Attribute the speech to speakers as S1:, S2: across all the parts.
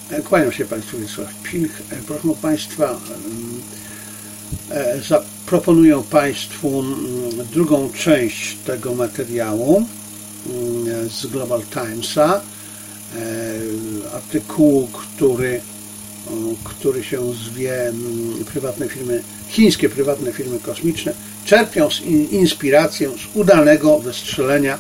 S1: Kłaniam się Państwu, Wiesław Pilch. Proszę Państwa, zaproponuję Państwu drugą część tego materiału z Global Timesa, artykułu, który się zwie Chińskie prywatne firmy kosmiczne czerpią inspirację z udanego wystrzelenia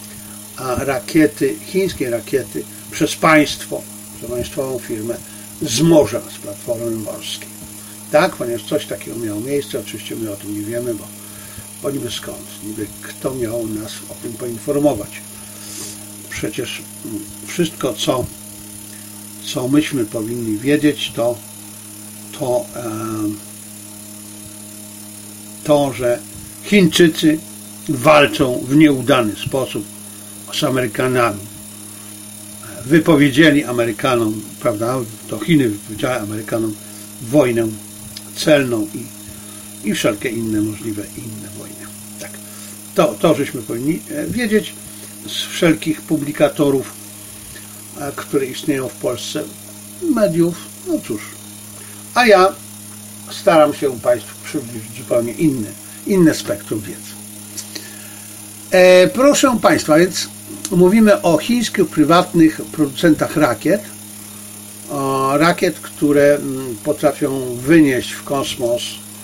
S1: chińskiej rakiety przez państwową firmę z morza, z platformy morskiej. Tak, ponieważ coś takiego miało miejsce, oczywiście my o tym nie wiemy, bo niby skąd, niby kto miał nas o tym poinformować. Przecież wszystko, co myśmy powinni wiedzieć, to, że Chińczycy walczą w nieudany sposób z Amerykanami. Wypowiedzieli Amerykanom, prawda, to Chiny wypowiedziały Amerykanom wojnę celną i wszelkie inne możliwe inne wojny. Tak. To żeśmy powinni wiedzieć z wszelkich publikatorów, które istnieją w Polsce, mediów, no cóż. A ja staram się Państwu przybliżyć zupełnie inne spektrum wiedzy. Proszę Państwa, więc mówimy o chińskich prywatnych producentach rakiet, które potrafią wynieść w kosmos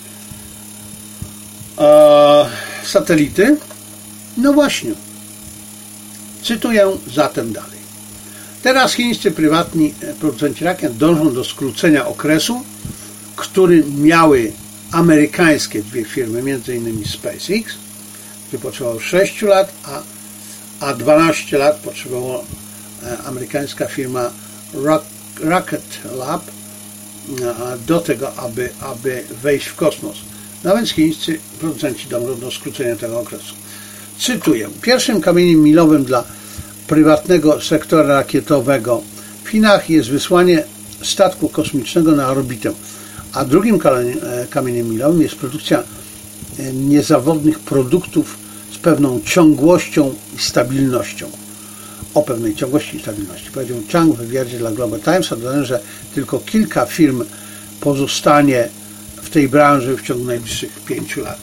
S1: satelity. No właśnie, cytuję zatem dalej. Teraz chińscy prywatni producenci rakiet dążą do skrócenia okresu, który miały amerykańskie dwie firmy, m.in. SpaceX, który potrzebował 6 lat, a 12 lat potrzebowała amerykańska firma Rocket Lab do tego, aby wejść w kosmos. No więc chińscy producenci dążą do skrócenia tego okresu. Cytuję. Pierwszym kamieniem milowym dla prywatnego sektora rakietowego w Chinach jest wysłanie statku kosmicznego na orbitę, a drugim kamieniem milowym jest produkcja niezawodnych produktów z pewną ciągłością i stabilnością. O pewnej ciągłości i stabilności powiedział Chang w wywiadzie dla Global Timesa, dodając, że tylko kilka firm pozostanie w tej branży w ciągu najbliższych 5 lat.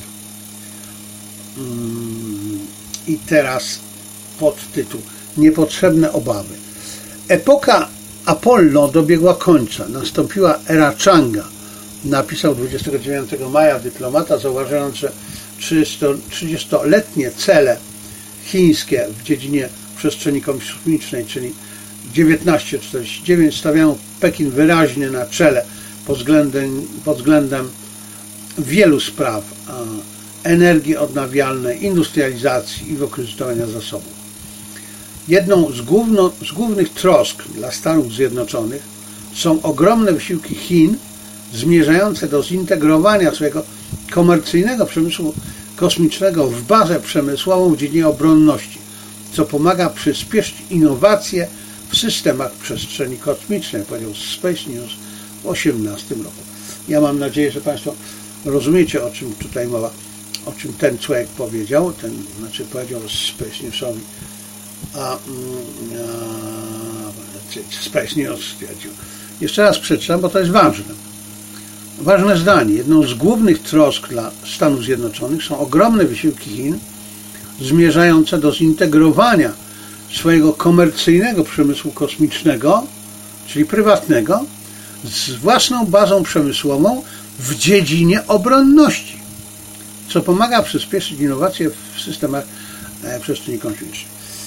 S1: I teraz podtytuł: Niepotrzebne obawy. Epoka Apollo dobiegła końca. Nastąpiła era Changa, napisał 29 maja dyplomata, zauważając, że 30-letnie cele chińskie w dziedzinie przestrzeni kosmicznej, czyli 1949, stawiają Pekin wyraźnie na czele pod względem wielu spraw energii odnawialnej, industrializacji i wykorzystywania zasobów. Jedną z głównych trosk dla Stanów Zjednoczonych są ogromne wysiłki Chin zmierzające do zintegrowania swojego komercyjnego przemysłu kosmicznego w bazę przemysłową w dziedzinie obronności, co pomaga przyspieszyć innowacje w systemach przestrzeni kosmicznej, powiedział Space News w 2018 roku. Ja mam nadzieję, że Państwo rozumiecie, o czym tutaj mowa, o czym ten człowiek powiedział, powiedział Space Newsowi, Space News stwierdził. Jeszcze raz przeczytam, bo to jest ważne. Ważne zdanie. Jedną z głównych trosk dla Stanów Zjednoczonych są ogromne wysiłki Chin zmierzające do zintegrowania swojego komercyjnego przemysłu kosmicznego, czyli prywatnego, z własną bazą przemysłową w dziedzinie obronności, co pomaga przyspieszyć innowacje w systemach przestrzeni kosmicznej.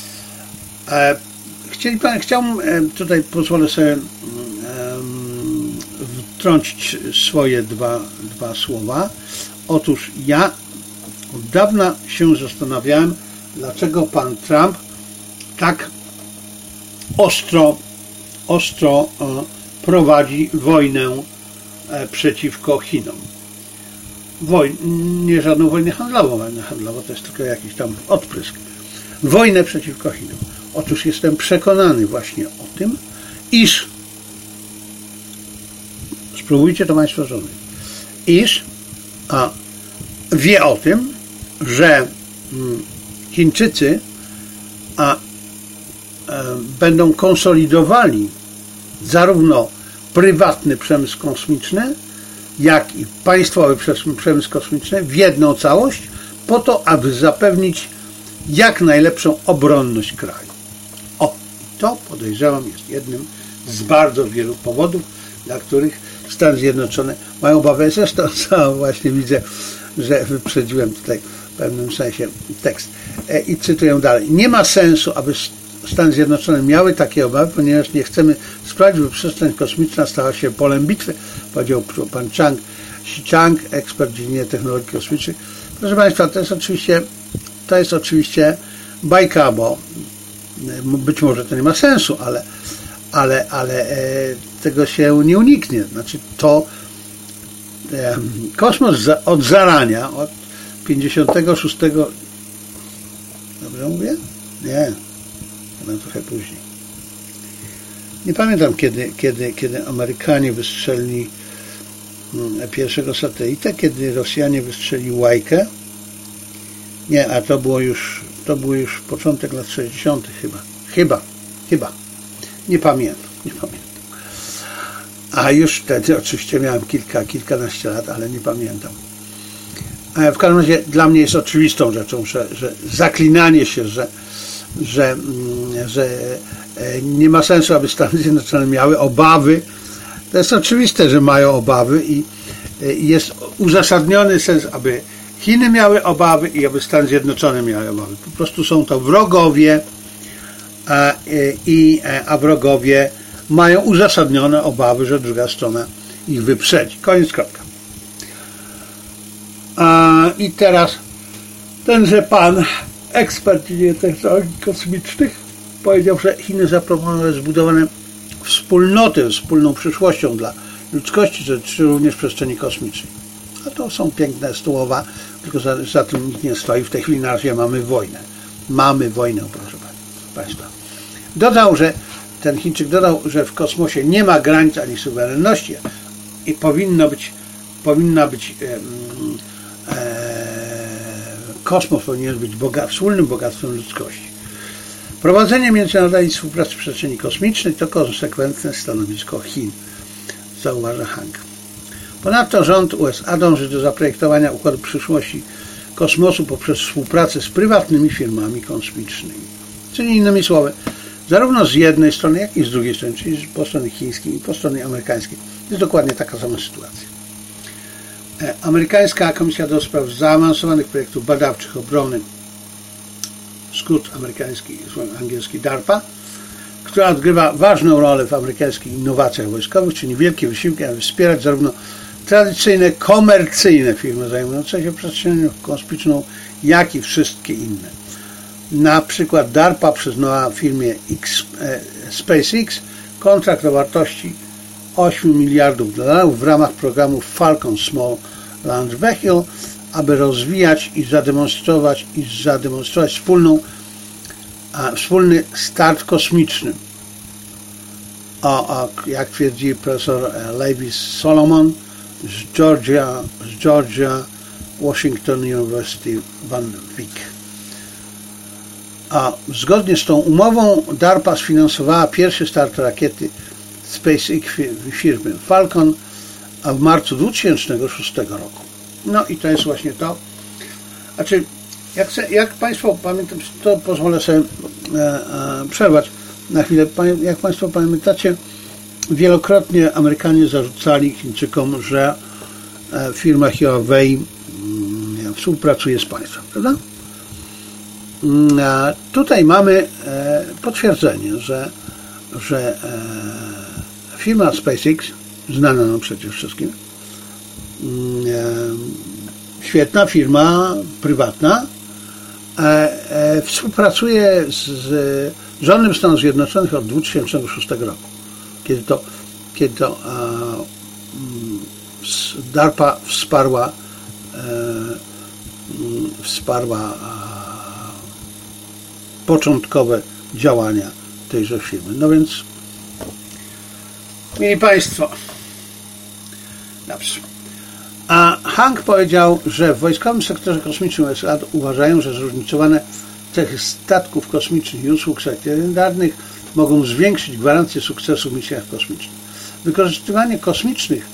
S1: Chciałbym, tutaj pozwolę sobie wtrącić swoje dwa słowa. Otóż ja od dawna się zastanawiałem, dlaczego pan Trump tak ostro prowadzi wojnę przeciwko Chinom. Nie żadną wojnę handlową. Wojna handlowa to jest tylko jakiś tam odprysk. Wojnę przeciwko Chinom. Otóż jestem przekonany właśnie o tym, iż spróbujcie to Państwo zrozumieć, iż wie o tym, że Chińczycy będą konsolidowali zarówno prywatny przemysł kosmiczny, jak i państwowy przemysł kosmiczny w jedną całość, po to, aby zapewnić jak najlepszą obronność kraju. I to, podejrzewam, jest jednym z bardzo wielu powodów, dla których Stany Zjednoczone mają obawę. Zresztą właśnie widzę, że wyprzedziłem tutaj w pewnym sensie tekst. I cytuję dalej. Nie ma sensu, aby Stany Zjednoczone miały takie obawy, ponieważ nie chcemy sprawić, by przestrzeń kosmiczna stała się polem bitwy, powiedział pan Xi Chang, ekspert w dziedzinie technologii kosmicznych. Proszę Państwa, to jest oczywiście bajka, bo być może to nie ma sensu, ale tego się nie uniknie. Znaczy kosmos od zarania, od 56. Dobrze mówię? Nie. Trochę później. Nie pamiętam, kiedy Amerykanie wystrzelili pierwszego satelitę, kiedy Rosjanie wystrzelili Łajkę. Nie, a to był już początek lat 60. Chyba. Nie pamiętam. A już wtedy oczywiście miałem kilkanaście lat, ale nie pamiętam. W każdym razie dla mnie jest oczywistą rzeczą, że zaklinanie się, że nie ma sensu, aby Stany Zjednoczone miały obawy. To jest oczywiste, że mają obawy i jest uzasadniony sens, aby Chiny miały obawy i aby Stany Zjednoczone miały obawy. Po prostu są to wrogowie, a wrogowie mają uzasadnione obawy, że druga strona ich wyprzedzi. Koniec, kropka. I teraz tenże pan, ekspert w dziedzinie technologii kosmicznych, powiedział, że Chiny zaproponowały zbudowane wspólnoty, wspólną przyszłością dla ludzkości, czy również przestrzeni kosmicznej. A to są piękne słowa, tylko za tym nikt nie stoi. W tej chwili na razie mamy wojnę. Proszę Państwa. Ten Chińczyk dodał, że w kosmosie nie ma granic ani suwerenności i kosmos powinien być wspólnym bogactwem ludzkości. Prowadzenie międzynarodowej współpracy w przestrzeni kosmicznej to konsekwentne stanowisko Chin, zauważa Hang. Ponadto rząd USA dąży do zaprojektowania układu przyszłości kosmosu poprzez współpracę z prywatnymi firmami kosmicznymi. Czyli innymi słowy, zarówno z jednej strony, jak i z drugiej strony, czyli po stronie chińskiej i po stronie amerykańskiej, jest dokładnie taka sama sytuacja. Amerykańska Komisja do Spraw Zaawansowanych Projektów Badawczych Obrony, skrót amerykański, angielski DARPA, która odgrywa ważną rolę w amerykańskich innowacjach wojskowych, czyli wielkie wysiłki, aby wspierać zarówno tradycyjne, komercyjne firmy zajmujące się przestrzenią kosmiczną, jak i wszystkie inne. Na przykład DARPA przyznała firmie SpaceX kontrakt o wartości $8 miliardów w ramach programu Falcon Small Launch Vehicle, aby rozwijać i zademonstrować wspólny start kosmiczny. Jak twierdzi profesor Lewis Solomon z Georgia Washington University Van Wyck. Zgodnie z tą umową DARPA sfinansowała pierwszy start rakiety SpaceX firmy Falcon w marcu 2006 roku. No i to jest właśnie to. Znaczy, jak Państwo pamiętam, to pozwolę sobie przerwać na chwilę. Jak Państwo pamiętacie, wielokrotnie Amerykanie zarzucali Chińczykom, że firma Huawei współpracuje z państwem, prawda? Tutaj mamy potwierdzenie, że firma SpaceX, znana nam przecież wszystkim, świetna firma prywatna, współpracuje z rządem Stanów Zjednoczonych od 2006 roku, kiedy to DARPA wsparła początkowe działania tejże firmy. No więc, mieli Państwo, dobrze. A Hang powiedział, że w wojskowym sektorze kosmicznym USA uważają, że zróżnicowane cechy statków kosmicznych i usług satelitarnych mogą zwiększyć gwarancję sukcesu w misjach kosmicznych. Wykorzystywanie kosmicznych,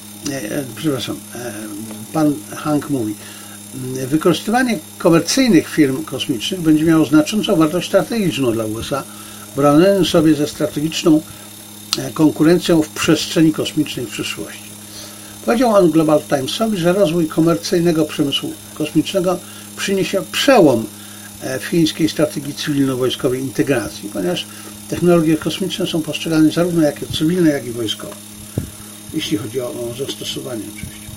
S1: pan Hank mówi, wykorzystywanie komercyjnych firm kosmicznych będzie miało znaczącą wartość strategiczną dla USA, broniąc sobie ze strategiczną konkurencją w przestrzeni kosmicznej w przyszłości. Powiedział on Global Timesowi, że rozwój komercyjnego przemysłu kosmicznego przyniesie przełom w chińskiej strategii cywilno-wojskowej integracji, ponieważ technologie kosmiczne są postrzegane zarówno jako cywilne, jak i wojskowe, jeśli chodzi o zastosowanie oczywiście.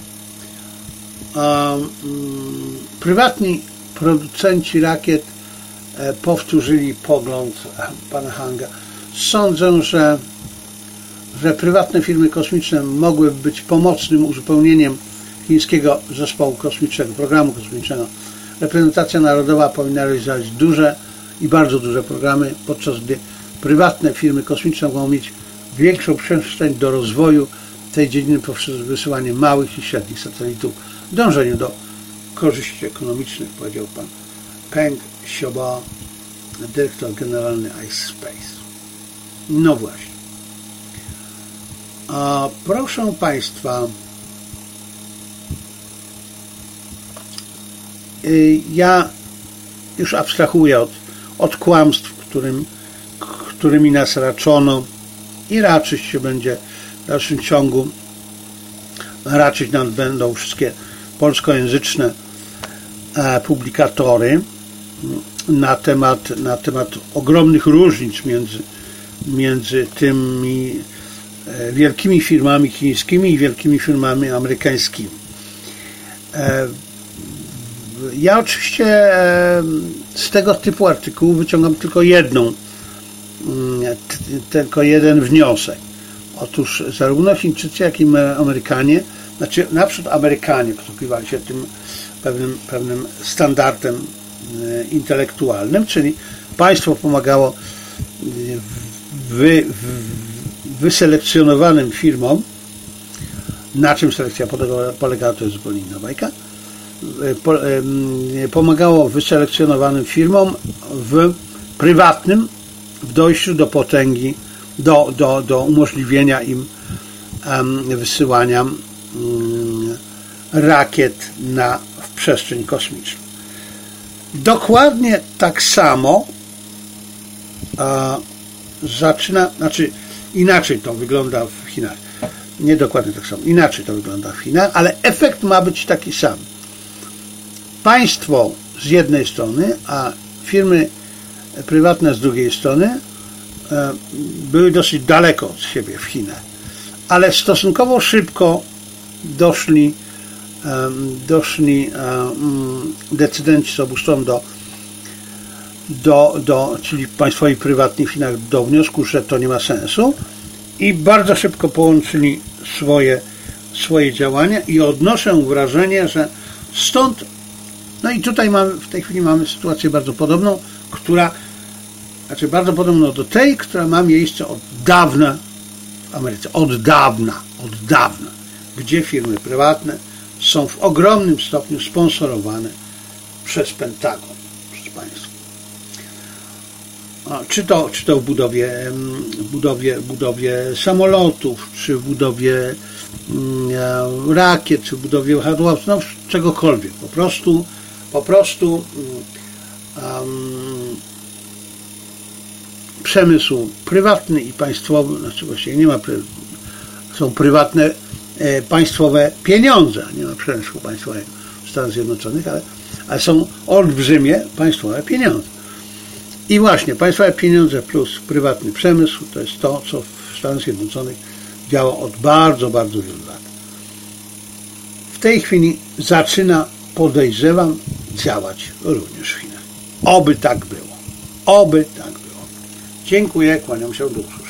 S1: Prywatni producenci rakiet powtórzyli pogląd pana Hanga. Sądzę, że prywatne firmy kosmiczne mogłyby być pomocnym uzupełnieniem chińskiego zespołu kosmicznego, programu kosmicznego. Reprezentacja narodowa powinna realizować duże i bardzo duże programy, podczas gdy prywatne firmy kosmiczne mogą mieć większą przestrzeń do rozwoju tej dziedziny poprzez wysyłanie małych i średnich satelitów w dążeniu do korzyści ekonomicznych, powiedział pan Peng Xiaobo, dyrektor generalny iSpace. No właśnie. Proszę Państwa, ja już abstrahuję od kłamstw, którymi nas raczono i raczyć się będzie w dalszym ciągu, raczyć nam będą wszystkie polskojęzyczne publikatory na temat ogromnych różnic między tymi wielkimi firmami chińskimi i wielkimi firmami amerykańskimi. Ja oczywiście z tego typu artykułów wyciągam tylko jeden wniosek. Otóż zarówno Chińczycy, jak i Amerykanie, znaczy naprzód Amerykanie posługiwali się tym pewnym standardem intelektualnym, czyli państwo pomagało wyselekcjonowanym firmom. Na czym selekcja polegała, to jest zupełnie inna bajka. Pomagało wyselekcjonowanym firmom w prywatnym w dojściu do potęgi, do umożliwienia im wysyłania rakiet w przestrzeń kosmiczną. Dokładnie tak samo inaczej to wygląda w Chinach. Nie dokładnie tak samo. Inaczej to wygląda w Chinach, ale efekt ma być taki sam. Państwo z jednej strony, a firmy prywatne z drugiej strony były dosyć daleko od siebie w Chinach. Ale stosunkowo szybko doszli decydenci z obu stron czyli państwowi prywatni w Chinach, do wniosku, że to nie ma sensu i bardzo szybko połączyli swoje działania i odnoszę wrażenie, że stąd, no i tutaj w tej chwili mamy sytuację bardzo podobną, bardzo podobną do tej, która ma miejsce od dawna w Ameryce. Od dawna, gdzie firmy prywatne są w ogromnym stopniu sponsorowane przez Pentagon, przez państwo. Czy to w budowie samolotów, czy w budowie rakiet, czy w budowie wahadłowców, no czegokolwiek. Po prostu przemysł prywatny i państwowy, znaczy właściwie nie ma, są prywatne, państwowe pieniądze, nie ma przemysłu państwowego w Stanach Zjednoczonych, ale są olbrzymie państwowe pieniądze. I właśnie państwowe pieniądze plus prywatny przemysł to jest to, co w Stanach Zjednoczonych działa od bardzo, bardzo wielu lat. W tej chwili zaczyna, podejrzewam, działać również w Chinach. Oby tak było. Dziękuję, kłaniam się, do usłyszenia.